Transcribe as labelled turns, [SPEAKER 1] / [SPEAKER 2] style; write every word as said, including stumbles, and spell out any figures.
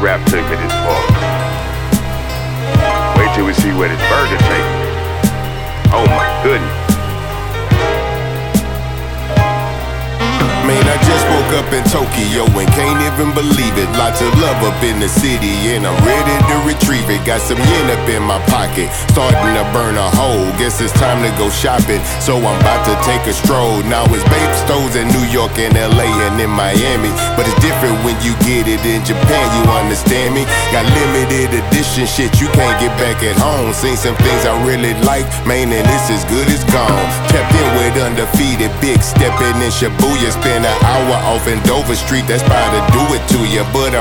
[SPEAKER 1] rap took me this far. Wait till we see where this burger take me. Oh my goodness.
[SPEAKER 2] Man, I just woke up in Tokyo and can't even believe it. Lots of love up in the city and I'm ready to retrieve it. Got some yen up in my pocket, starting to burn a hole. Guess it's time to go shopping, so I'm about to take a stroll. Now it's babe stores in New York and L A and in Miami, but it's different when you get it in Japan, you understand me? Got limited edition shit you can't get back at home. Seen some things I really like, man, and this is good as gone. Tapped in with undefeated, big stepping in Shibuya. Spend an hour off in Dover Street, that's about to do it to ya. But